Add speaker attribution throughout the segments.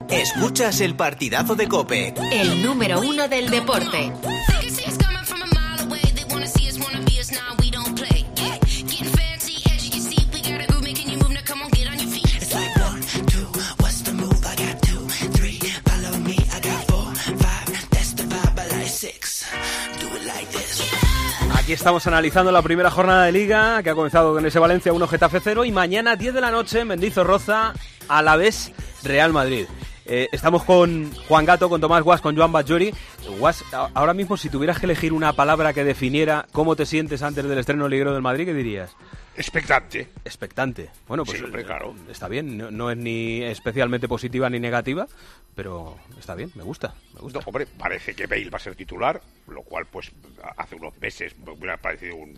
Speaker 1: Escuchas el partidazo de COPE.
Speaker 2: El número 1 del deporte.
Speaker 3: Aquí estamos analizando la primera jornada de Liga, que ha comenzado con ese Valencia 1, Getafe 0, y mañana 10 de la noche en Mendizorroza, Alavés, Real Madrid. Estamos con Juan Gato, con Tomás Guas, con Joan Batllori. Guas, ahora mismo, si tuvieras que elegir una palabra que definiera cómo te sientes antes del estreno liguero del Madrid, ¿qué dirías?
Speaker 4: Expectante.
Speaker 3: Expectante. Bueno, pues
Speaker 4: sí, hombre, claro.
Speaker 3: Está bien, no es ni especialmente positiva ni negativa, pero está bien, me gusta.
Speaker 4: No, hombre, parece que Bale va a ser titular, lo cual pues hace unos meses me hubiera parecido un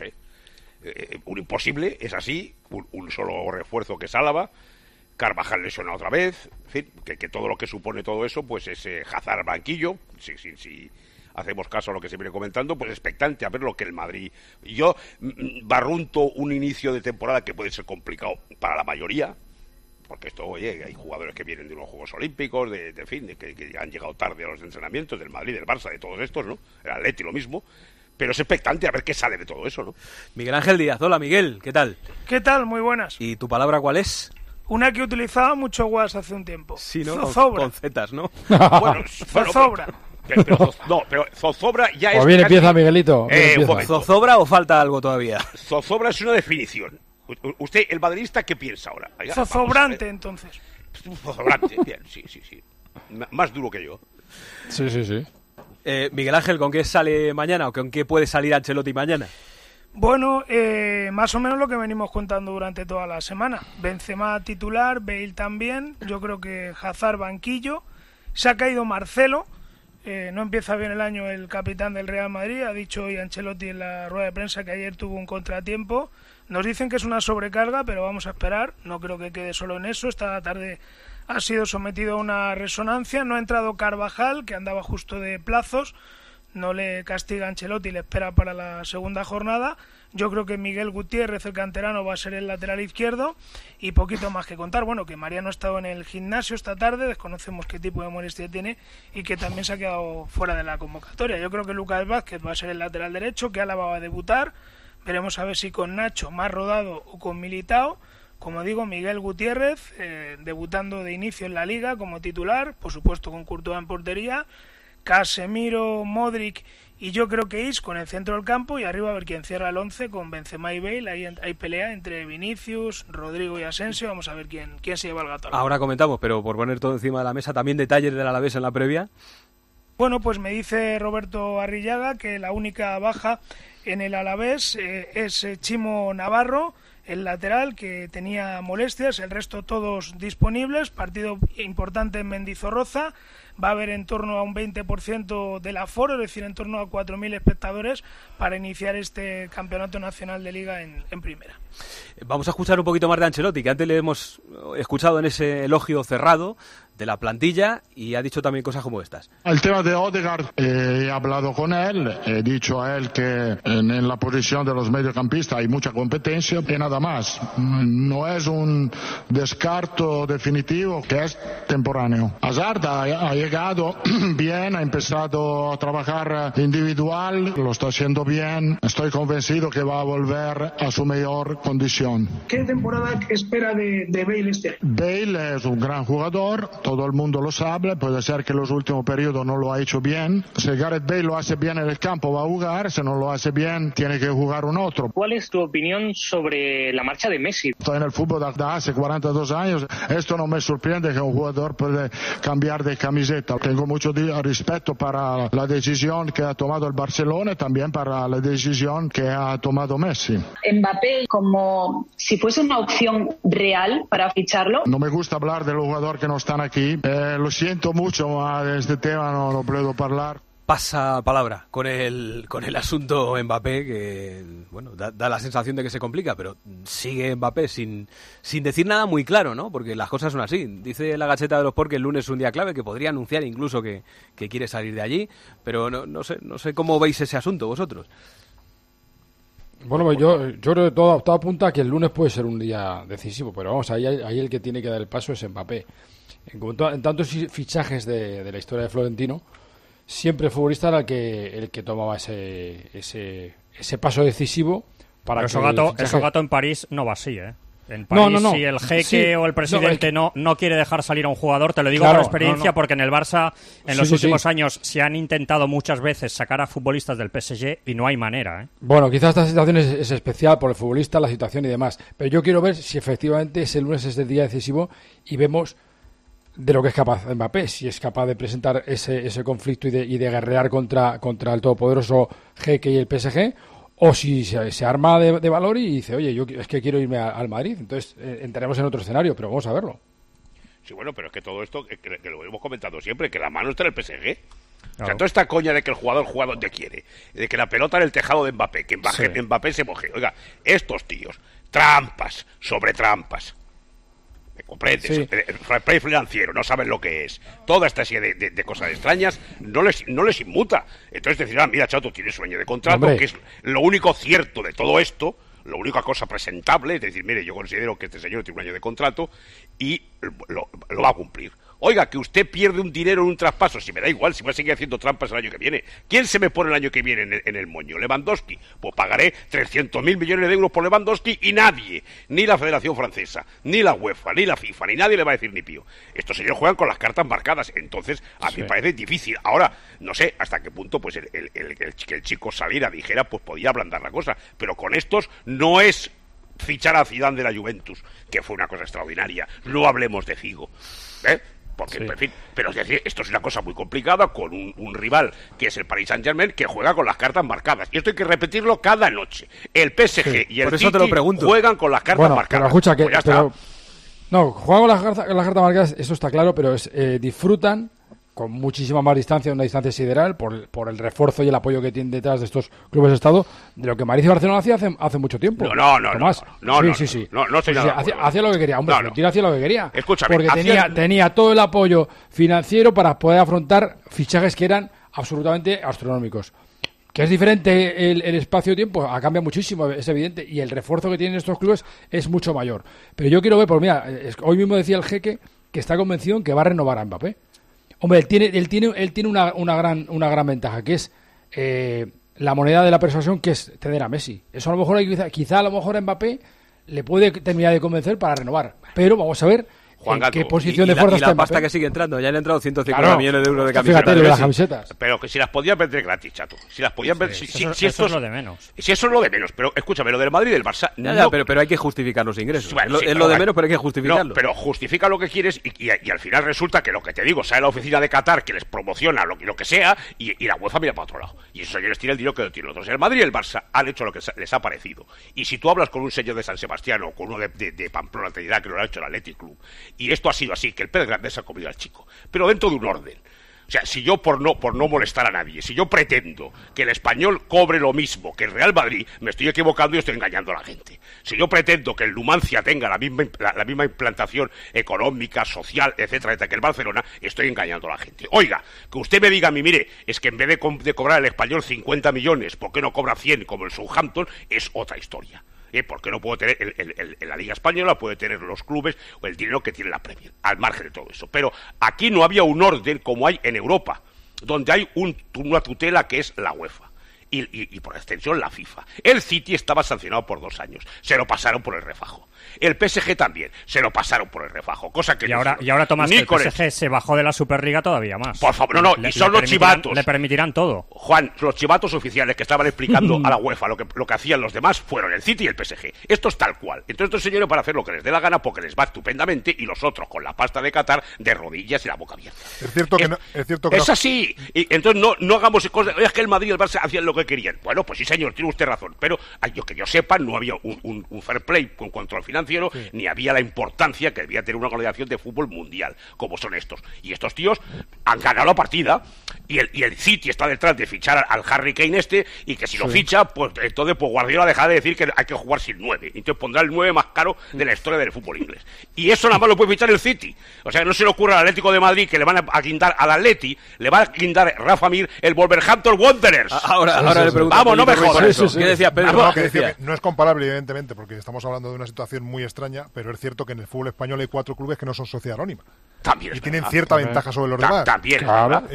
Speaker 4: imposible. Es así, un solo refuerzo que es Álava, Carvajal lesiona otra vez, en fin, que todo lo que supone todo eso pues es Hazard banquillo, si hacemos caso a lo que se viene comentando, pues expectante a ver lo que el Madrid... Yo barrunto un inicio de temporada que puede ser complicado para la mayoría, porque esto, oye, hay jugadores que vienen de unos Juegos Olímpicos, de que han llegado tarde a los entrenamientos del Madrid, del Barça, de todos estos, ¿no? El Atleti lo mismo, pero es expectante a ver qué sale de todo eso, ¿no?
Speaker 3: Miguel Ángel Díaz, hola Miguel, ¿qué tal?
Speaker 5: ¿Qué tal? Muy buenas.
Speaker 3: ¿Y tu palabra cuál es?
Speaker 5: Una que utilizaba mucho Guas hace un tiempo.
Speaker 3: Sí, ¿no?
Speaker 5: Zozobra.
Speaker 3: Con zetas, ¿no?
Speaker 5: Zozobra.
Speaker 4: Pero zozobra ya es...
Speaker 6: Pues bien empieza, Miguelito.
Speaker 3: ¿Zozobra o falta algo todavía?
Speaker 4: Zozobra es una definición. Usted, el madridista, ¿qué piensa ahora?
Speaker 5: Zozobrante, entonces.
Speaker 4: Zozobrante, bien, sí. Más duro que yo.
Speaker 6: Sí.
Speaker 3: Miguel Ángel, ¿con qué sale mañana o con qué puede salir Ancelotti mañana?
Speaker 5: Bueno, más o menos lo que venimos contando durante toda la semana. Benzema titular, Bale también, yo creo que Hazard banquillo, se ha caído Marcelo, no empieza bien el año el capitán del Real Madrid, ha dicho hoy Ancelotti en la rueda de prensa que ayer tuvo un contratiempo, nos dicen que es una sobrecarga, pero vamos a esperar, no creo que quede solo en eso, esta tarde ha sido sometido a una resonancia, no ha entrado Carvajal, que andaba justo de plazos, no le castiga a Ancelotti, le espera para la segunda jornada. Yo creo que Miguel Gutiérrez, el canterano, va a ser el lateral izquierdo y poquito más que contar. Bueno, que Mariano ha estado en el gimnasio esta tarde, desconocemos qué tipo de molestia tiene y que también se ha quedado fuera de la convocatoria. Yo creo que Lucas Vázquez va a ser el lateral derecho, que Álava va a debutar. Veremos a ver si con Nacho más rodado o con Militao. Como digo, Miguel Gutiérrez, debutando de inicio en la Liga como titular, por supuesto con Courtois en portería, Casemiro, Modric y yo creo que Isco en el centro del campo y arriba a ver quién cierra el 11 con Benzema y Bale. Ahí hay pelea entre Vinicius, Rodrigo y Asensio. Vamos a ver quién se lleva el gato.
Speaker 3: Ahora comentamos, pero por poner todo encima de la mesa, también detalles del Alavés en la previa.
Speaker 5: Bueno, pues me dice Roberto Arrillaga que la única baja en el Alavés es Chimo Navarro, el lateral, que tenía molestias, el resto todos disponibles. Partido importante en Mendizorroza. Va a haber en torno a un 20% del aforo, es decir, en torno a 4.000 espectadores para iniciar este campeonato nacional de Liga en primera.
Speaker 3: Vamos a escuchar un poquito más de Ancelotti, que antes le hemos escuchado en ese elogio cerrado de la plantilla y ha dicho también cosas como estas.
Speaker 7: El tema de Odegaard, he hablado con él, he dicho a él que en la posición de los mediocampistas hay mucha competencia y nada más. No es un descarto definitivo, que es temporáneo. Hazard ha llegado bien, ha empezado a trabajar individual, lo está haciendo bien. Estoy convencido que va a volver a su mejor condición.
Speaker 8: ¿Qué temporada espera de Bale este año?
Speaker 7: Bale es un gran jugador, todo el mundo lo sabe, puede ser que en los últimos periodos no lo ha hecho bien. Si Gareth Bale lo hace bien en el campo va a jugar, si no lo hace bien tiene que jugar un otro.
Speaker 9: ¿Cuál es tu opinión sobre la marcha de Messi?
Speaker 7: Estoy en el fútbol desde hace 42 años, esto no me sorprende que un jugador puede cambiar de camiseta. Tengo mucho respeto para la decisión que ha tomado el Barcelona y también para la decisión que ha tomado Messi.
Speaker 10: Mbappé, como si fuese una opción real para ficharlo.
Speaker 7: No me gusta hablar de los jugadores que no están aquí. Lo siento mucho, de este tema no puedo hablar.
Speaker 3: Pasa palabra con el asunto Mbappé, que bueno, da la sensación de que se complica, pero sigue Mbappé sin decir nada muy claro, ¿no? Porque las cosas son así. Dice la Gaceta de los Sport que el lunes es un día clave, que podría anunciar incluso que quiere salir de allí, pero no sé cómo veis ese asunto vosotros.
Speaker 6: Bueno, pues yo creo que todo apunta a que el lunes puede ser un día decisivo, pero vamos, ahí el que tiene que dar el paso es Mbappé. en tantos fichajes de la historia de Florentino, siempre el futbolista era el que tomaba ese paso decisivo para
Speaker 11: pero
Speaker 6: que
Speaker 11: eso Gato en París no va así, ¿eh? En París,
Speaker 6: no.
Speaker 11: si el jeque o el presidente no quiere dejar salir a un jugador, te lo digo por experiencia, porque en el Barça en los últimos años se han intentado muchas veces sacar a futbolistas del PSG y no hay manera, ¿eh?
Speaker 6: Bueno, quizás esta situación es especial por el futbolista, la situación y demás, pero yo quiero ver si efectivamente ese lunes es el día decisivo y vemos de lo que es capaz Mbappé, si es capaz de presentar ese conflicto y de guerrear contra el todopoderoso jeque y el PSG, o si se arma de valor y dice, oye, yo es que quiero irme al Madrid. Entonces entraremos en otro escenario, pero vamos a verlo.
Speaker 4: Sí, bueno, pero es que todo esto, que lo hemos comentado siempre, que la mano está en el PSG. Claro. O sea, toda esta coña de que el jugador juega donde quiere, de que la pelota en el tejado de Mbappé, que Mbappé se moje. Oiga, estos tíos, trampas sobre trampas. ¿Me comprendes? Sí. El play financiero, no saben lo que es. Toda esta serie de cosas extrañas no les inmuta. Entonces decir, mira, chato, tienes un año de contrato, que es lo único cierto de todo esto, la única cosa presentable, es decir, mire, yo considero que este señor tiene un año de contrato y lo va a cumplir. Oiga, que usted pierde un dinero en un traspaso, si me da igual, si va a seguir haciendo trampas el año que viene. ¿Quién se me pone el año que viene en el moño? ¿Lewandowski? Pues pagaré 300.000 millones de euros por Lewandowski y nadie, ni la Federación Francesa, ni la UEFA, ni la FIFA, ni nadie le va a decir ni pío. Estos señores juegan con las cartas marcadas, entonces a mí me parece difícil. Ahora, no sé hasta qué punto pues el chico saliera, dijera, pues podía ablandar la cosa, pero con estos no es fichar a Zidane de la Juventus, que fue una cosa extraordinaria. No hablemos de Figo, ¿eh? Porque, en fin, pero es decir, esto es una cosa muy complicada con un rival que es el Paris Saint-Germain, que juega con las cartas marcadas. Y esto hay que repetirlo cada noche. El PSG y el City juegan con las cartas marcadas.
Speaker 6: Pero escucha, juegan con las cartas marcadas, eso está claro, pero disfrutan con muchísima más distancia, una distancia sideral, por el refuerzo y el apoyo que tienen detrás de estos clubes de Estado, de lo que Madrid y Barcelona hacía hace mucho tiempo.
Speaker 4: No estoy nada
Speaker 6: hacía lo que quería, hombre, Florentino hacía lo que quería.
Speaker 4: Escúchame,
Speaker 6: porque tenía todo el apoyo financiero para poder afrontar fichajes que eran absolutamente astronómicos. Que es diferente el espacio-tiempo, cambia muchísimo, es evidente, y el refuerzo que tienen estos clubes es mucho mayor. Pero yo quiero ver, pues mira, hoy mismo decía el jeque que está convencido en que va a renovar a Mbappé. Hombre, él tiene una gran ventaja, que es la moneda de la persuasión, que es tener a Messi. Eso a lo mejor quizá a lo mejor a Mbappé le puede terminar de convencer para renovar. Pero vamos a ver en qué posición de fuerza está
Speaker 3: la pasta que sigue entrando. Ya le han entrado 150 millones de euros de camisetas.
Speaker 6: Fíjate, de las camisetas.
Speaker 4: Pero que si las podían vender gratis, chato. Si las podían vender...
Speaker 11: Eso es lo de menos.
Speaker 4: Si eso es lo de menos. Pero escúchame, lo del Madrid y del Barça...
Speaker 3: Pero hay que justificar los ingresos. Es lo de menos, pero hay que justificarlo.
Speaker 4: No, pero justifica lo que quieres y al final resulta que lo que te digo, sale la oficina de Qatar que les promociona lo que sea y la UEFA mira para otro lado. Y esos señores tienen el dinero que no tienen otros. El Madrid y el Barça han hecho lo que les ha parecido. Y si tú hablas con un señor de San Sebastián o con uno de Pamplona, te dirá que lo ha hecho el Athletic Club. Y esto ha sido así, que el pez grande se ha comido al chico, pero dentro de un orden. O sea, si yo por no molestar a nadie, si yo pretendo que el Español cobre lo mismo que el Real Madrid, me estoy equivocando y estoy engañando a la gente. Si yo pretendo que el Numancia tenga la misma implantación económica, social, etcétera, que el Barcelona, estoy engañando a la gente. Oiga, que usted me diga a mí, mire, es que en vez de cobrar el Español 50 millones, ¿por qué no cobra 100 como el Southampton? Es otra historia. Porque no puedo tener la Liga Española, puede tener los clubes o el dinero que tiene la Premier, al margen de todo eso. Pero aquí no había un orden como hay en Europa, donde hay una tutela que es la UEFA. Y por extensión la FIFA. El City estaba sancionado por 2 años. Se lo pasaron por el refajo. El PSG también. Se lo pasaron por el refajo. Cosa que
Speaker 11: y ahora Tomás, que el PSG se bajó de la Superliga todavía más.
Speaker 4: Por favor, y son los chivatos.
Speaker 11: Le permitirán todo.
Speaker 4: Juan, los chivatos oficiales que estaban explicando a la UEFA lo que hacían los demás fueron el City y el PSG. Esto es tal cual. Entonces estos señores van a hacer lo que les dé la gana porque les va estupendamente y los otros con la pasta de Qatar de rodillas y la boca abierta.
Speaker 12: Es cierto que
Speaker 4: es así. Y entonces no hagamos cosas. Es que el Madrid y el Barça hacían lo que querían. Bueno, pues sí, señor, tiene usted razón. Pero que yo sepa, no había un fair play con control financiero, ni había la importancia que debía tener una organización de fútbol mundial, como son estos. Y estos tíos han ganado la partida. Y el City está detrás de fichar al Harry Kane y que si lo ficha, pues entonces Guardiola deja de decir que hay que jugar sin 9. Entonces pondrá el 9 más caro de la historia del fútbol inglés. Y eso nada más lo puede fichar el City. O sea, no se le ocurre al Atlético de Madrid que le van a guindar al Atleti, le va a guindar Rafa Mir el Wolverhampton Wanderers.
Speaker 3: Ahora, ahora le pregunto.
Speaker 4: Vamos, no me jodas.
Speaker 3: ¿Qué decías, Pedro?
Speaker 12: No, que no es comparable, evidentemente, porque estamos hablando de una situación muy extraña, pero es cierto que en el fútbol español hay 4 clubes que no son sociedad anónima.
Speaker 4: También
Speaker 12: y tienen cierta ventaja sobre los demás.
Speaker 4: También es verdad.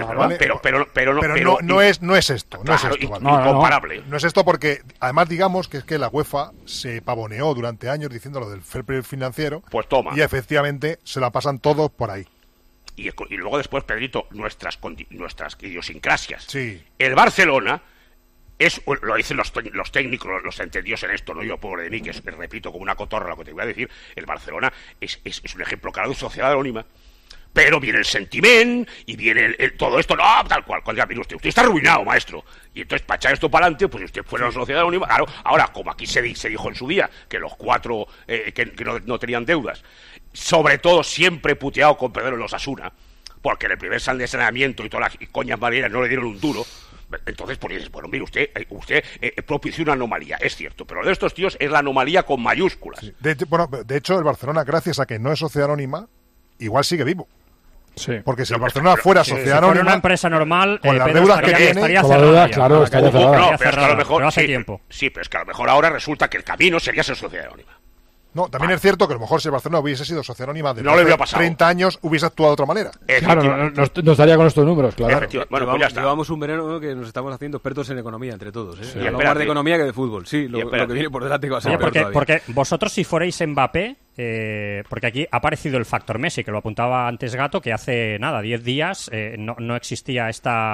Speaker 4: Pero
Speaker 12: no es esto. No es esto.
Speaker 4: Incomparable.
Speaker 12: No es esto porque, además, digamos que es que la UEFA se pavoneó durante años diciendo lo del fair play financiero.
Speaker 4: Pues toma.
Speaker 12: Y efectivamente se la pasan todos por ahí.
Speaker 4: Y luego después, Pedrito, nuestras idiosincrasias.
Speaker 12: Sí.
Speaker 4: El Barcelona lo dicen los técnicos, los entendidos en esto, no yo, pobre de mí, que repito como una cotorra lo que te voy a decir. El Barcelona es un ejemplo claro de sociedad anónima. Pero viene el sentiment y viene todo esto, no, tal cual. Cuando mire usted está arruinado, maestro. Y entonces, para echar esto para adelante, pues usted fuera una sociedad anónima. Claro, ahora, como aquí se dijo en su día, que los 4 que no tenían deudas, sobre todo siempre puteado con Pedro en los Osasuna, porque en el primer saneamiento y todas las coñas marineras no le dieron un duro. Entonces, pues dices, bueno, mire, usted propició una anomalía, es cierto, pero lo de estos tíos es la anomalía con mayúsculas.
Speaker 12: Sí. De hecho, el Barcelona, gracias a que no es sociedad anónima, igual sigue vivo.
Speaker 6: Sí.
Speaker 12: Porque si el Barcelona fuera sociedad anónima,
Speaker 11: una empresa normal,
Speaker 12: con las deudas que tiene,
Speaker 11: estaría
Speaker 6: cerrada. Claro, estaría cerrada.
Speaker 4: No, pero es que a lo mejor
Speaker 11: hace tiempo.
Speaker 4: Sí, pero es que a lo mejor ahora resulta que el camino sería ser sociedad anónima.
Speaker 12: No, también es cierto que a lo mejor si el Barcelona hubiese sido sociedad anónima de
Speaker 4: 30
Speaker 12: años, hubiese actuado de otra manera.
Speaker 6: Claro, no estaría con estos números, claro.
Speaker 3: Bueno, pues ya está. Llevamos un verano que nos estamos haciendo expertos en economía entre todos. Sí, más de economía que de fútbol. Sí, lo que viene por delante va a ser
Speaker 11: porque vosotros si fuerais Mbappé, porque aquí ha aparecido el factor Messi, que lo apuntaba antes Gato, que hace 10 días no existía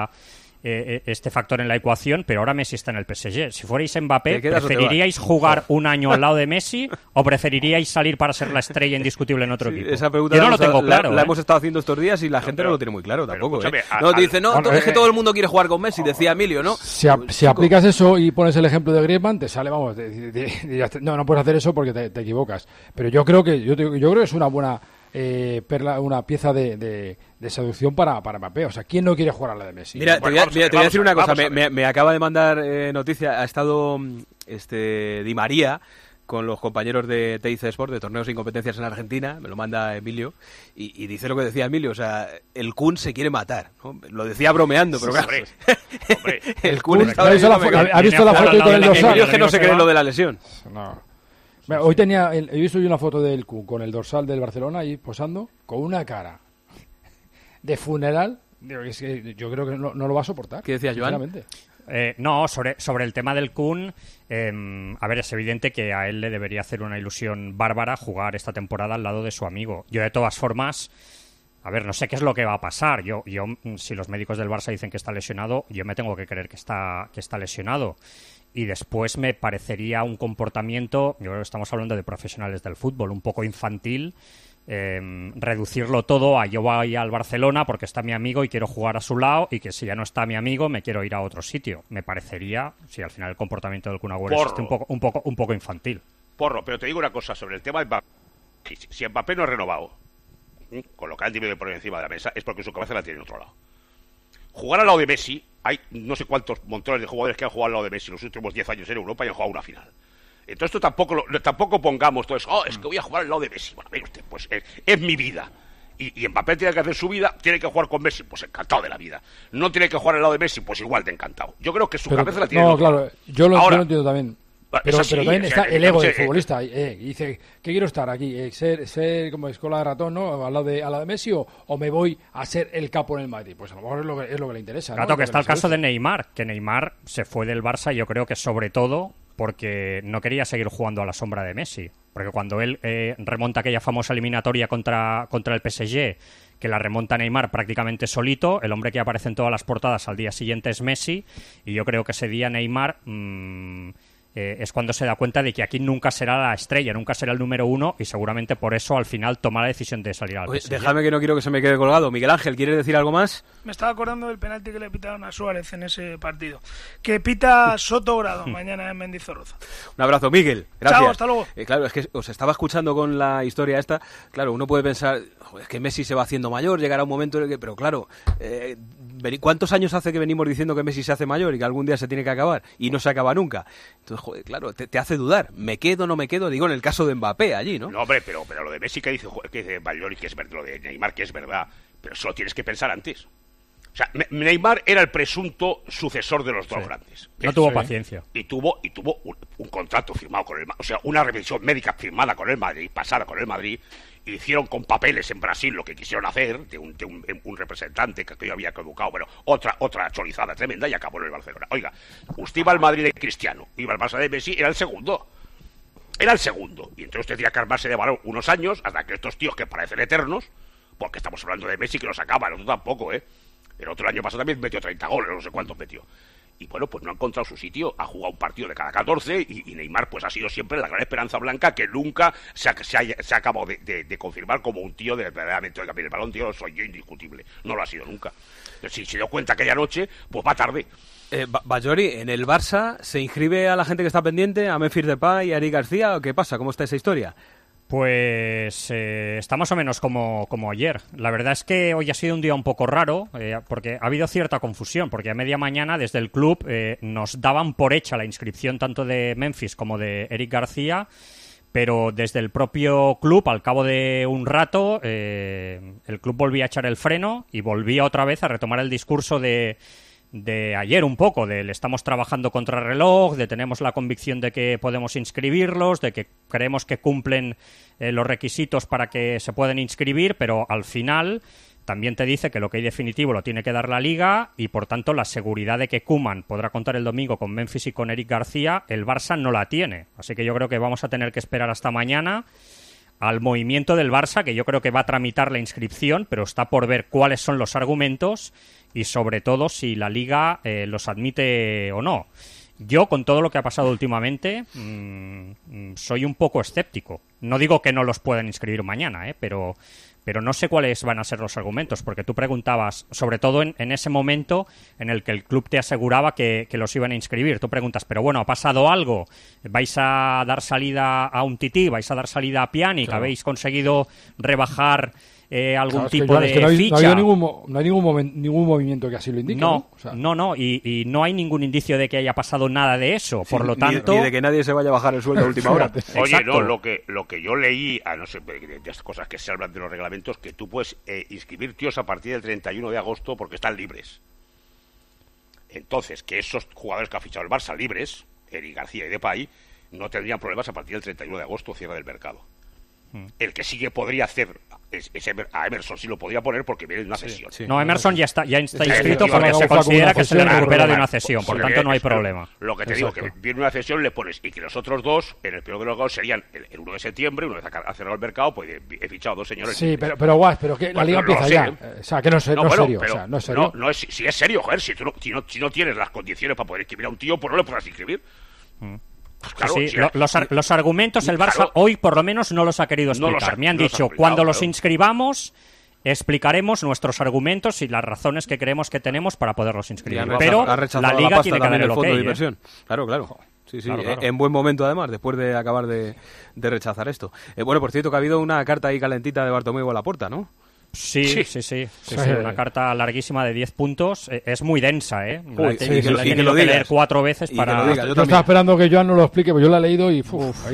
Speaker 11: este factor en la ecuación, pero ahora Messi está en el PSG. Si fuerais Mbappé, ¿preferiríais jugar un año al lado de Messi o preferiríais salir para ser la estrella indiscutible en otro equipo?
Speaker 3: Esa pregunta
Speaker 11: yo no lo tengo claro.
Speaker 3: La hemos estado haciendo estos días y la gente no lo tiene muy claro tampoco. Dice, es que todo el mundo quiere jugar con Messi, decía Emilio, ¿no?
Speaker 6: Si aplicas eso y pones el ejemplo de Griezmann, te sale, vamos, no puedes hacer eso porque te equivocas. Pero yo creo que es una buena una pieza de seducción para Mbappé. O sea, ¿quién no quiere jugar a la de Messi?
Speaker 3: Mira, te voy a decir una cosa. Me acaba de mandar noticia. Ha estado Di María con los compañeros de TIC Sport, de torneos sin competencias en Argentina. Me lo manda Emilio. Y dice lo que decía Emilio. O sea, el Kun se quiere matar, ¿no? Lo decía bromeando, pero claro.
Speaker 4: Hombre.
Speaker 3: El Kun está...
Speaker 6: ¿Ha visto la foto con el dorsal?
Speaker 3: Emilio es que no se cree lo de la lesión.
Speaker 6: No. Hoy he visto una foto del Kun con el dorsal del Barcelona ahí posando con una cara de funeral. Es que yo creo que no lo va a soportar.
Speaker 3: ¿Qué decía Joan?
Speaker 11: No, sobre el tema del Kun, a ver, es evidente que a él le debería hacer una ilusión bárbara jugar esta temporada al lado de su amigo. Yo de todas formas, a ver, no sé qué es lo que va a pasar. Yo si los médicos del Barça dicen que está lesionado, yo me tengo que creer que está lesionado. Y después me parecería un comportamiento, yo creo que estamos hablando de profesionales del fútbol, un poco infantil, reducirlo todo a yo voy al Barcelona porque está mi amigo y quiero jugar a su lado, y que si ya no está mi amigo me quiero ir a otro sitio. Me parecería, si al final el comportamiento del Kun Agüero es un poco infantil.
Speaker 4: Porro, pero te digo una cosa sobre el tema de Mbappé. Si Mbappé no es renovado, colocar el nivel por encima de la mesa, es porque su cabeza la tiene en otro lado. Jugar al lado de Messi, hay no sé cuántos montones de jugadores que han jugado al lado de Messi en los últimos 10 años en Europa y han jugado una final. Entonces esto tampoco pongamos todo eso, es que voy a jugar al lado de Messi. Bueno, mire usted, pues es mi vida. Y Mbappé tiene que hacer su vida, tiene que jugar con Messi, pues encantado de la vida. No tiene que jugar al lado de Messi, pues igual de encantado. Yo creo que su cabeza la tiene.
Speaker 6: No, claro, yo lo entiendo también. Pero también está el ego del futbolista. Dice, ¿qué quiero estar aquí? ¿Ser como escuela de ratón, ¿no? ¿Al lado de Messi o me voy a ser el capo en el Madrid? Pues a lo mejor es lo que le interesa.
Speaker 11: Claro, ¿no? Que está el caso de Neymar, que Neymar se fue del Barça, yo creo que sobre todo porque no quería seguir jugando a la sombra de Messi. Porque cuando él remonta aquella famosa eliminatoria contra el PSG, que la remonta Neymar prácticamente solito, el hombre que aparece en todas las portadas al día siguiente es Messi, y yo creo que ese día Neymar... es cuando se da cuenta de que aquí nunca será la estrella, nunca será el número 1, y seguramente por eso al final toma la decisión de salir al PSG.
Speaker 3: Déjame, que no quiero que se me quede colgado. Miguel Ángel, ¿quieres decir algo más?
Speaker 5: Me estaba acordando del penalti que le pitaron a Suárez en ese partido. Que pita Soto Grado mañana en Mendizorroza.
Speaker 3: Un abrazo, Miguel. Gracias.
Speaker 5: Chao, hasta luego.
Speaker 3: Claro, es que os estaba escuchando con la historia esta. Claro, uno puede pensar, es que Messi se va haciendo mayor, llegará un momento en el que... Pero claro, ¿cuántos años hace que venimos diciendo que Messi se hace mayor y que algún día se tiene que acabar? Y no se acaba nunca. Entonces, joder, claro, te hace dudar. ¿Me quedo o no me quedo? Digo, en el caso de Mbappé allí, ¿no?
Speaker 4: No, hombre, pero lo de Messi que dice Bayoli, que es verdad, lo de Neymar que es verdad, pero eso lo tienes que pensar antes. O sea, Neymar era el presunto sucesor de los dos grandes.
Speaker 11: No tuvo paciencia.
Speaker 4: Y tuvo un contrato firmado con el Madrid, o sea, una revisión médica firmada con el Madrid, pasada con el Madrid. Hicieron con papeles en Brasil lo que quisieron hacer, de un representante que yo había caducado, bueno, otra chorizada tremenda, y acabó en el Barcelona. Oiga, usted iba al Madrid de Cristiano, iba al Barça de Messi, era el segundo. Y entonces usted tenía que armarse de valor unos años, hasta que estos tíos que parecen eternos, porque estamos hablando de Messi que los acaba, el otro tampoco, El otro año pasado también metió 30 goles, no sé cuántos metió. Y bueno, pues no ha encontrado su sitio, ha jugado un partido de cada 14 y Neymar pues ha sido siempre la gran esperanza blanca que nunca se ha acabado de confirmar como un tío de verdaderamente, oiga, mire, el balón, tío, soy yo indiscutible. No lo ha sido nunca. Entonces, si se dio cuenta aquella noche, pues va tarde.
Speaker 3: Bajori, ¿en el Barça se inscribe a la gente que está pendiente, a Memphis Depay y a Eric García? ¿Qué pasa? ¿Cómo está esa historia?
Speaker 11: Pues está más o menos como ayer. La verdad es que hoy ha sido un día un poco raro, porque ha habido cierta confusión, porque a media mañana desde el club nos daban por hecha la inscripción tanto de Memphis como de Eric García, pero desde el propio club, al cabo de un rato, el club volvía a echar el freno y volvía otra vez a retomar el discurso de ayer un poco, le estamos trabajando contra reloj, de tenemos la convicción de que podemos inscribirlos, de que creemos que cumplen los requisitos para que se puedan inscribir, pero al final también te dice que lo que hay definitivo lo tiene que dar la Liga y por tanto la seguridad de que Koeman podrá contar el domingo con Memphis y con Eric García, el Barça no la tiene. Así que yo creo que vamos a tener que esperar hasta mañana al movimiento del Barça, que yo creo que va a tramitar la inscripción, pero está por ver cuáles son los argumentos y sobre todo si la Liga los admite o no. Yo, con todo lo que ha pasado últimamente, soy un poco escéptico. No digo que no los puedan inscribir mañana, pero no sé cuáles van a ser los argumentos, porque tú preguntabas, sobre todo en ese momento en el que el club te aseguraba que los iban a inscribir. Tú preguntas, pero bueno, ¿ha pasado algo? ¿Vais a dar salida a Umtiti? ¿Vais a dar salida a Pjanic? Claro. ¿Habéis conseguido rebajar algún tipo de ficha?
Speaker 6: No hay ningún movimiento que así lo indique.
Speaker 11: No,
Speaker 6: o sea,
Speaker 11: no, y no hay ningún indicio de que haya pasado nada de eso. Por lo tanto,
Speaker 3: ni de que nadie se vaya a bajar el sueldo a última hora.
Speaker 4: Oye, no, lo que yo leí, no sé, de estas cosas que se hablan de los reglamentos, que tú puedes inscribir tíos a partir del 31 de agosto porque están libres. Entonces, que esos jugadores que ha fichado el Barça libres, Eric García y Depay, no tendrían problemas a partir del 31 de agosto, cierre del mercado. El que sí que podría hacer a Emerson sí lo podría poner porque viene de una cesión.
Speaker 11: Sí. No, Emerson ya está inscrito porque se considera que se le recupera de una cesión, por tanto no hay problema.
Speaker 4: Lo que te digo, que viene una cesión, le pones, y que los otros dos, en el peor de los casos, serían el 1 de septiembre, una vez ha cerrado el mercado, pues he fichado dos señores.
Speaker 6: Sí, pero que la Liga empieza ya. O sea, que no es serio. No es serio.
Speaker 4: Si es serio, joder, si no tienes las condiciones para poder inscribir a un tío, pues no le podrás inscribir.
Speaker 11: Pues claro, sí. Los argumentos el Barça hoy por lo menos no los ha querido explicar. Me han dicho, cuando los inscribamos explicaremos nuestros argumentos y las razones que creemos que tenemos para poderlos inscribir. Pero la Liga tiene que dar el
Speaker 3: fondo
Speaker 11: okay,
Speaker 3: de inversión. Claro. Sí, claro. En buen momento además, después de acabar de rechazar esto. Bueno, por cierto que ha habido una carta ahí calentita de Bartomeu a Laporta, ¿no?
Speaker 11: Sí, una carta larguísima de 10 puntos. Es muy densa, ¿eh?
Speaker 3: La he tenido que
Speaker 11: leer 4 veces para...
Speaker 6: Yo estaba esperando que Joan no lo explique, pero yo la he leído y...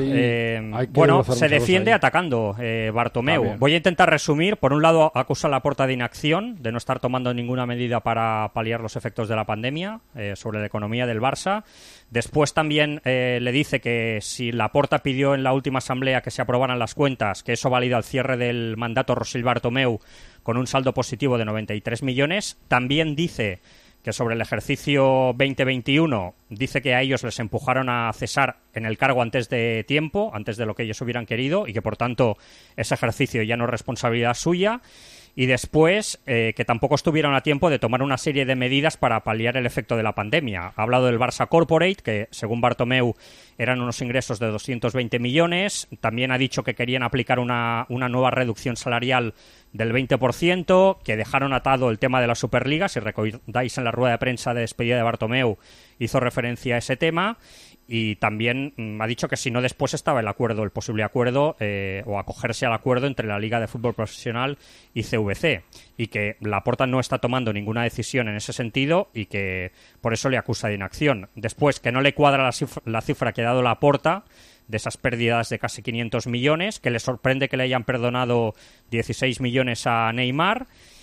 Speaker 11: bueno, se defiende atacando Bartomeu. Voy a intentar resumir. Por un lado, acusa a Laporta de inacción, de no estar tomando ninguna medida para paliar los efectos de la pandemia sobre la economía del Barça. Después también le dice que si Laporta pidió en la última asamblea que se aprobaran las cuentas, que eso valida el cierre del mandato Rosil Bartomeu con un saldo positivo de 93 millones. También dice que sobre el ejercicio 2021 dice que a ellos les empujaron a cesar en el cargo antes de tiempo, antes de lo que ellos hubieran querido, y que por tanto ese ejercicio ya no es responsabilidad suya. Y después, que tampoco estuvieron a tiempo de tomar una serie de medidas para paliar el efecto de la pandemia. Ha hablado del Barça Corporate, que según Bartomeu eran unos ingresos de 220 millones. También ha dicho que querían aplicar una nueva reducción salarial del 20%, que dejaron atado el tema de la Superliga. Si recordáis, en la rueda de prensa de despedida de Bartomeu hizo referencia a ese tema. Y también ha dicho que si no después estaba el posible acuerdo o acogerse al acuerdo entre la Liga de Fútbol Profesional y CVC, y que Laporta no está tomando ninguna decisión en ese sentido y que por eso le acusa de inacción. Después, que no le cuadra la cifra que ha dado Laporta de esas pérdidas de casi 500 millones, que le sorprende que le hayan perdonado 16 millones a Neymar.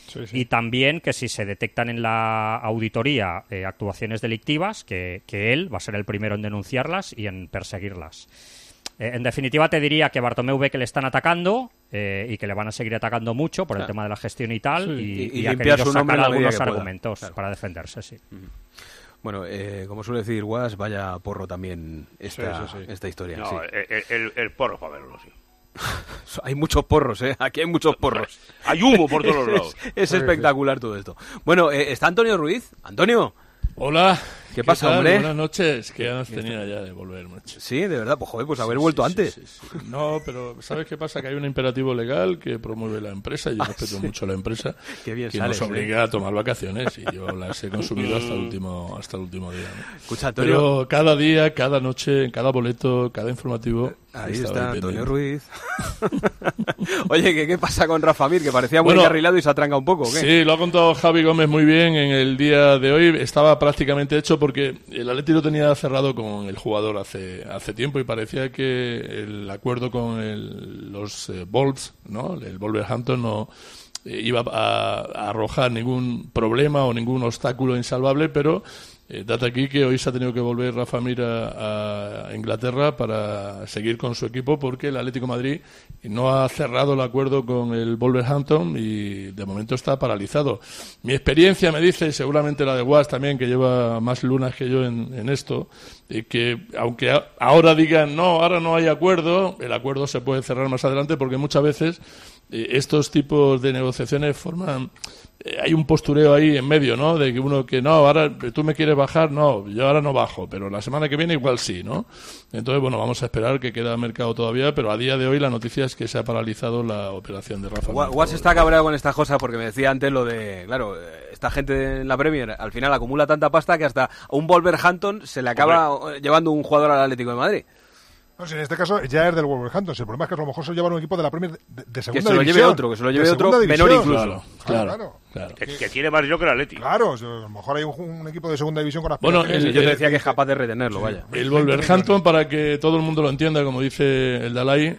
Speaker 11: y también que si se detectan en la auditoría actuaciones delictivas, que él va a ser el primero en denunciarlas y en perseguirlas. En definitiva, te diría que Bartomeu ve que le están atacando y que le van a seguir atacando mucho por el tema de la gestión y tal, y ha querido sacar algunos argumentos para defenderse, sí.
Speaker 3: Bueno, como suele decir Guas, vaya porro también esta historia.
Speaker 4: No, el porro para verlo, sí.
Speaker 3: Hay muchos porros, aquí hay muchos porros.
Speaker 4: Hay humo por todos los lados.
Speaker 3: Es espectacular todo esto. Bueno, está Antonio Ruiz. Antonio.
Speaker 13: Hola.
Speaker 3: ¿Qué pasa, hombre?
Speaker 13: Buenas noches. Que ganas tenía ya de volver, macho.
Speaker 3: Sí, de verdad. Pues joder, pues haber vuelto antes.
Speaker 13: Sí. No, pero ¿sabes qué pasa? Que hay un imperativo legal que promueve la empresa, y yo respeto mucho a la empresa,
Speaker 3: qué bien
Speaker 13: que
Speaker 3: sales,
Speaker 13: nos obliga a tomar vacaciones, y yo las he consumido hasta el último día, ¿no?
Speaker 3: Escucha, Antonio.
Speaker 13: Pero cada día, cada noche, cada boleto, cada informativo...
Speaker 3: Ahí está Antonio Ruiz. Oye, ¿qué pasa con Rafa Mir? Que parecía muy encarrilado y se atranca un poco, ¿o qué?
Speaker 13: Sí, lo ha contado Javi Gómez muy bien en el día de hoy. Estaba prácticamente hecho porque el Atleti lo tenía cerrado con el jugador hace tiempo, y parecía que el acuerdo con los Bolts, ¿no? El Wolverhampton, no iba a arrojar ningún problema o ningún obstáculo insalvable, pero... date aquí que hoy se ha tenido que volver Rafa Mir a Inglaterra para seguir con su equipo, porque el Atlético de Madrid no ha cerrado el acuerdo con el Wolverhampton y de momento está paralizado. Mi experiencia me dice, y seguramente la de Guas también, que lleva más lunas que yo en esto, que aunque ahora digan no, ahora no hay acuerdo, el acuerdo se puede cerrar más adelante, porque muchas veces estos tipos de negociaciones forman... hay un postureo ahí en medio, ¿no? De que uno que no, ahora tú me quieres bajar, no, yo ahora no bajo, pero la semana que viene igual sí, ¿no? Entonces, bueno, vamos a esperar, que queda mercado todavía, pero a día de hoy la noticia es que se ha paralizado la operación de Rafa.
Speaker 3: Guas está cabreado con estas cosas porque me decía antes lo de, claro, esta gente en la Premier al final acumula tanta pasta que hasta a un Wolverhampton se le acaba llevando un jugador al Atlético de Madrid.
Speaker 12: No, si en este caso ya es del Wolverhampton. El problema es que a lo mejor se lleva un equipo de la Premier de segunda división.
Speaker 3: Que se lo lleve otro menor incluso.
Speaker 12: Claro.
Speaker 4: Que tiene más yo que el Atleti.
Speaker 12: Claro, a lo mejor hay un equipo de segunda división con
Speaker 3: aspiraciones. Bueno, yo te decía que es capaz de retenerlo, vaya.
Speaker 13: El Wolverhampton, para que todo el mundo lo entienda, como dice el Dalai,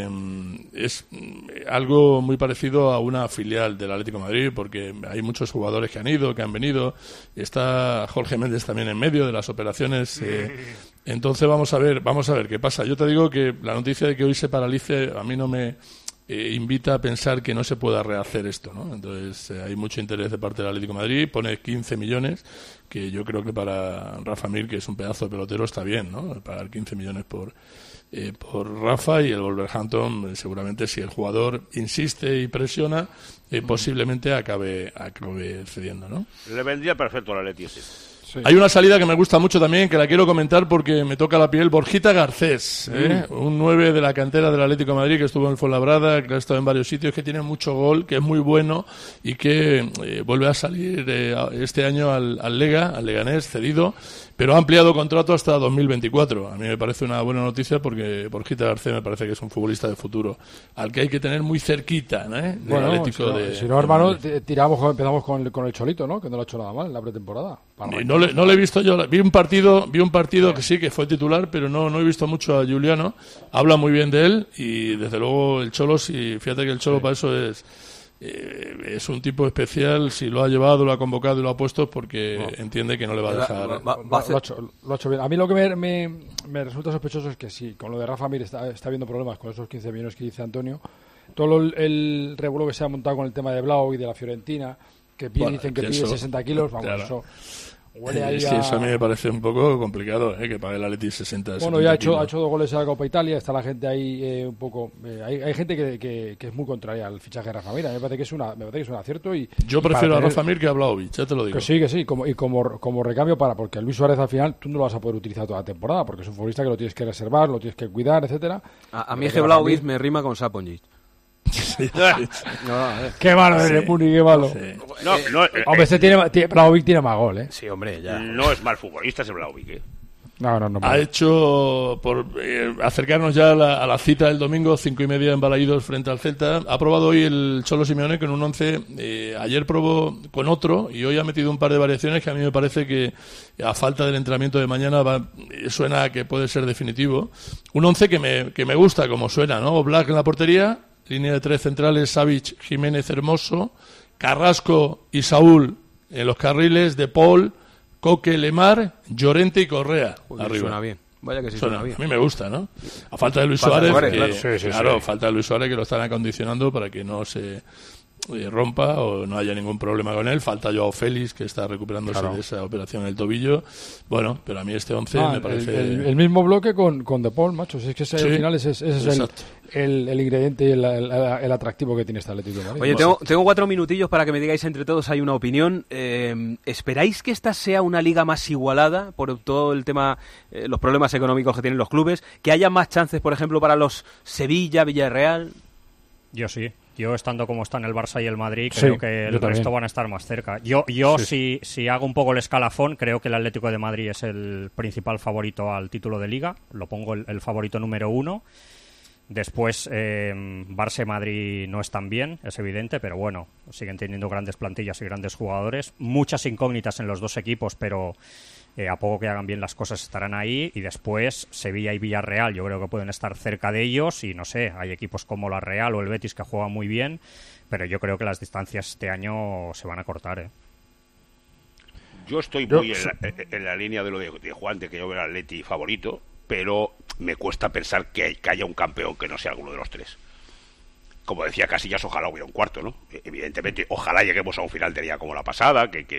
Speaker 13: es algo muy parecido a una filial del Atlético de Madrid, porque hay muchos jugadores que han ido, que han venido. Está Jorge Méndez también en medio de las operaciones. Entonces vamos a ver qué pasa. Yo te digo que la noticia de que hoy se paralice a mí no me invita a pensar que no se pueda rehacer esto, ¿no? Entonces hay mucho interés de parte del Atlético de Madrid. Pone 15 millones, que yo creo que para Rafa Mir, que es un pedazo de pelotero, está bien, ¿no? Pagar 15 millones por Rafa, y el Wolverhampton seguramente, si el jugador insiste y presiona, posiblemente acabe cediendo, ¿no?
Speaker 4: Le vendría perfecto al Atleti ese.
Speaker 13: Sí. Hay una salida que me gusta mucho también, que la quiero comentar porque me toca la piel. Borjita Garcés, un 9 de la cantera del Atlético de Madrid, que estuvo en Fuenlabrada, que ha estado en varios sitios, que tiene mucho gol, que es muy bueno, y que vuelve a salir este año al Leganés, cedido, pero ha ampliado contrato hasta 2024. A mí me parece una buena noticia, porque Borjita Garcés me parece que es un futbolista de futuro al que hay que tener muy cerquita,
Speaker 6: Bueno, Atlético si no, hermano, empezamos con el Cholito, ¿no? Que no lo ha hecho nada mal en la pretemporada.
Speaker 13: No le he visto yo. Vi un partido que sí, que fue titular, pero no he visto mucho a Juliano. Habla muy bien de él, y desde luego el Cholo, fíjate que el Cholo para eso es un tipo especial. Si lo ha llevado, lo ha convocado y lo ha puesto, porque entiende que no le va a dejar.
Speaker 6: Lo ha hecho bien. A mí lo que me resulta sospechoso es que sí, con lo de Rafa Mir está habiendo problemas con esos 15 millones que dice Antonio. Todo el revuelo que se ha montado con el tema de Blau y de la Fiorentina, que dicen que pide 60 kilos, vamos, claro. Eso huele ahí
Speaker 13: eso a mí me parece un poco complicado, que pague el Atleti 60.
Speaker 6: Bueno, ya ha hecho 2 goles en la Copa Italia, está la gente ahí un poco... hay gente que es muy contraria al fichaje de Rafa Mir. Me parece que es un acierto. Y
Speaker 13: yo prefiero a Rafa Mir que a Vlahovic, ya te lo digo.
Speaker 6: Que sí, como recambio porque Luis Suárez al final tú no lo vas a poder utilizar toda la temporada, porque es un futbolista que lo tienes que reservar, lo tienes que cuidar, etcétera.
Speaker 3: A mí es que Vlahovic me rima con Saponjic.
Speaker 6: Qué malo eres, Puni, qué malo. Sí. Hombre, Vlahovic tiene más gol,
Speaker 4: Sí, hombre, ya. No es mal futbolista ese Vlahovic,
Speaker 6: No.
Speaker 13: Ha hecho, por acercarnos ya a la cita del domingo, 5:30 en Balaídos frente al Celta. Ha probado hoy el Cholo Simeone con un 11. Ayer probó con otro y hoy ha metido un par de variaciones que a mí me parece que, a falta del entrenamiento de mañana, suena a que puede ser definitivo. Un 11 que me gusta como suena, ¿no? Black en la portería. Línea de 3 centrales, Savic, Jiménez, Hermoso. Carrasco y Saúl en los carriles, De Paul, Coque, Lemar, Llorente y Correa. Arriba.
Speaker 3: Suena bien. Vaya que sí suena bien.
Speaker 13: A mí me gusta, ¿no? A falta de Luis Suárez, falta de Luis Suárez, que lo están acondicionando para que no se rompa o no haya ningún problema con él. Falta Joao Félix, que está recuperándose de esa operación en el tobillo. Bueno, pero a mí este 11 me parece...
Speaker 6: El mismo bloque con De Paul, macho. Si es que al final ese es el ingrediente y el atractivo que tiene este Atlético de Madrid.
Speaker 3: Oye, tengo 4 minutillos para que me digáis entre todos, hay una opinión. ¿Esperáis que esta sea una liga más igualada por todo el tema, los problemas económicos que tienen los clubes? ¿Que haya más chances, por ejemplo, para los Sevilla, Villarreal?
Speaker 11: Yo sí. Yo, estando como están el Barça y el Madrid, creo que el resto van a estar más cerca. Yo si hago un poco el escalafón, creo que el Atlético de Madrid es el principal favorito al título de Liga. Lo pongo el favorito número 1. Después, Barça y Madrid no están bien, es evidente, pero bueno, siguen teniendo grandes plantillas y grandes jugadores. Muchas incógnitas en los dos equipos, pero a poco que hagan bien las cosas estarán ahí. Y después, Sevilla y Villarreal, yo creo que pueden estar cerca de ellos. Y no sé, hay equipos como la Real o el Betis que juegan muy bien, pero yo creo que las distancias este año se van a cortar,
Speaker 4: Yo estoy muy en la línea de lo de Juan, de que yo veo al Atleti favorito, pero me cuesta pensar que haya un campeón que no sea alguno de los tres. Como decía Casillas, ojalá hubiera un cuarto, ¿no? Evidentemente, ojalá lleguemos a un final de liga como la pasada, que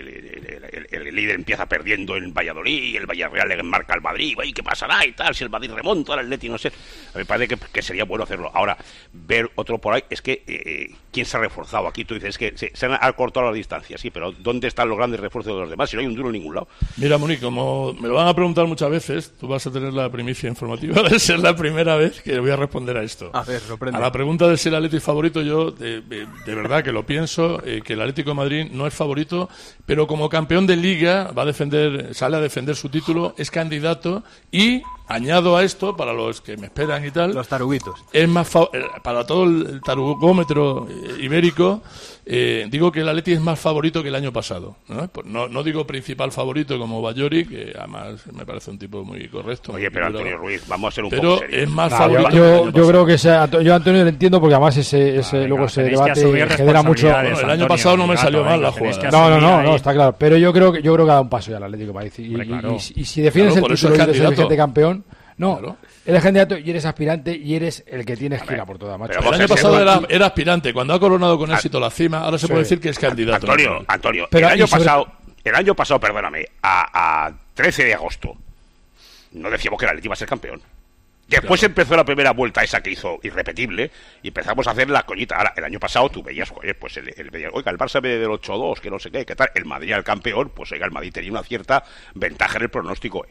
Speaker 4: el líder empieza perdiendo en Valladolid y el Villarreal le marca al Madrid, ¿y qué pasará y tal? Si el Madrid remonta al Atleti, no sé. Me parece que sería bueno hacerlo. Ahora, ver otro por ahí, es que ¿quién se ha reforzado? Aquí tú dices que se han acortado las distancias, sí, pero ¿dónde están los grandes refuerzos de los demás? Si no hay un duro en ningún lado.
Speaker 13: Mira, Moni, como me lo van a preguntar muchas veces, tú vas a tener la primicia informativa de ser la primera vez que voy a responder a esto.
Speaker 3: A ver, sorprende.
Speaker 13: A la pregunta de si el Atleti favorito, yo de verdad que lo pienso, que el Atlético de Madrid no es favorito, pero como campeón de Liga sale a defender su título, es candidato y añado a esto, para los que me esperan y tal,
Speaker 3: los taruguitos,
Speaker 13: es más para todo el tarugómetro ibérico, digo que el Atleti es más favorito que el año pasado, no digo principal favorito como Bayori, que además me parece un tipo muy correcto.
Speaker 4: Oye, pero Antonio Ruiz, vamos a ser un
Speaker 13: poco
Speaker 4: serios.
Speaker 13: Pero es más favorito.
Speaker 6: Yo creo que yo Antonio lo entiendo, porque además luego ese debate genera mucho.
Speaker 13: Bueno, el año pasado no me salió mal la jugada.
Speaker 6: No, está claro, pero yo creo que ha dado un paso ya al Atlético de Madrid y si defiendes el título y eres el vigente campeón. Eres candidato y eres aspirante y eres el que tienes que ir a por toda, macho.
Speaker 13: El año pasado era aspirante. Cuando ha coronado con éxito la cima, ahora se puede decir que es candidato.
Speaker 4: Antonio, el año pasado, perdóname, a 13 de agosto, no decíamos que el Atleti iba a ser campeón. Después empezó la primera vuelta esa que hizo irrepetible y empezamos a hacer la coñita. Ahora, el año pasado tú veías, pues el Barça del 8-2, que no sé qué tal. El Madrid al campeón, pues el Madrid tenía una cierta ventaja en el pronóstico.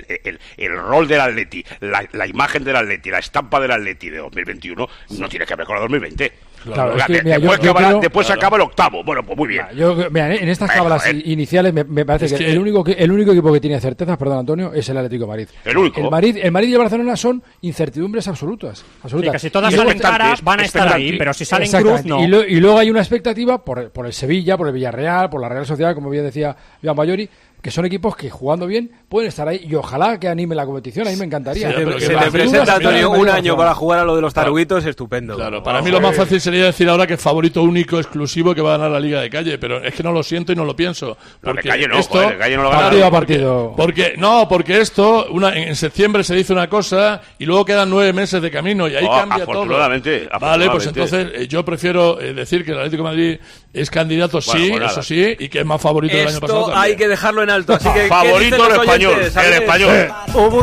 Speaker 4: El rol del Atleti, la imagen del Atleti, la estampa del Atleti de 2021 no tiene que ver con la 2020.
Speaker 6: Claro,
Speaker 4: después acaba el octavo. Bueno, pues muy bien.
Speaker 6: En estas tablas iniciales me parece que el único equipo que tiene certezas, perdón Antonio, es el Atlético de Madrid.
Speaker 4: El único.
Speaker 6: El Madrid y el Barcelona son incertidumbres absolutas.
Speaker 11: Sí, que si todas salen caras van a estar ahí, pero si salen cruz, no.
Speaker 6: Y luego hay una expectativa por el Sevilla, por el Villarreal, por la Real Sociedad, como bien decía Joan Bayori, que son equipos que jugando bien pueden estar ahí y ojalá que anime la competición. A mí me encantaría.
Speaker 3: Se te presenta, Antonio, un año para jugar a lo de los taruguitos, estupendo.
Speaker 13: Claro, para mí lo más fácil sería decir ahora que es favorito único, exclusivo, que va a ganar la Liga de Calle, pero es que no lo siento y no lo pienso. Porque
Speaker 4: Calle no,
Speaker 13: esto,
Speaker 4: Calle no lo gana.
Speaker 6: Partido.
Speaker 13: Porque esto, en septiembre se dice una cosa y luego quedan 9 meses de camino y ahí cambia todo. Vale, pues entonces yo prefiero decir que el Atlético de Madrid es candidato, eso sí, y que es más favorito del año pasado.
Speaker 3: Esto hay que dejarlo en alto, así que
Speaker 4: favorito el español.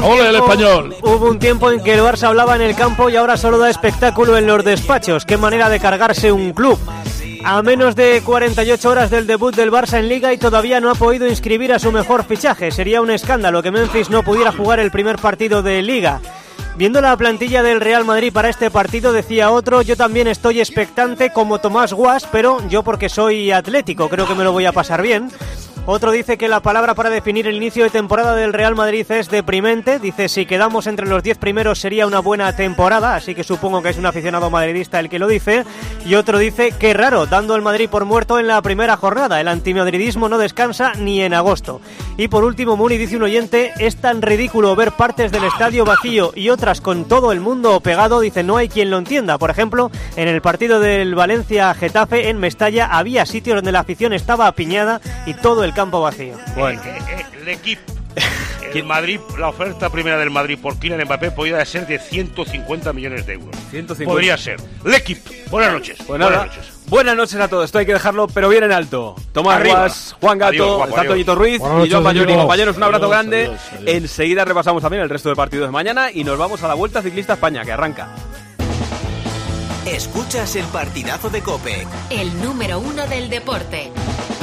Speaker 14: Hubo un tiempo en que el Barça hablaba en el campo y ahora solo da espectáculo en los despachos. Qué manera de cargarse un club. A menos de 48 horas del debut del Barça en Liga y todavía no ha podido inscribir a su mejor fichaje. Sería un escándalo que Memphis no pudiera jugar el primer partido de Liga. Viendo la plantilla del Real Madrid para este partido, decía otro, yo también estoy expectante como Tomás Guas, pero yo porque soy atlético, creo que me lo voy a pasar bien. Otro dice que la palabra para definir el inicio de temporada del Real Madrid es deprimente. Dice, si quedamos entre los 10 primeros sería una buena temporada, así que supongo que es un aficionado madridista el que lo dice. Y otro dice, qué raro, dando al Madrid por muerto en la primera jornada. El antimadridismo no descansa ni en agosto. Y por último, Muni, dice un oyente, es tan ridículo ver partes del estadio vacío y otras con todo el mundo pegado. Dice, no hay quien lo entienda. Por ejemplo, en el partido del Valencia-Getafe en Mestalla había sitios donde la afición estaba apiñada y todo el campo vacío.
Speaker 4: Bueno. El equipo. El Madrid, la oferta primera del Madrid por Kylian Mbappé podría ser de 150 millones de euros.
Speaker 3: 150.
Speaker 4: Podría ser. El equipo. Buenas noches.
Speaker 3: Pues nada, buenas noches a todos. Esto hay que dejarlo, pero bien en alto. Tomás Guas, Juan Gato, está Toñito Ruiz y John Bayoni. Compañeros, un abrazo grande. Adiós. Enseguida repasamos también el resto de partidos de mañana y nos vamos a la Vuelta Ciclista España, que arranca.
Speaker 1: Escuchas el partidazo de COPE.
Speaker 2: El número 1 del deporte.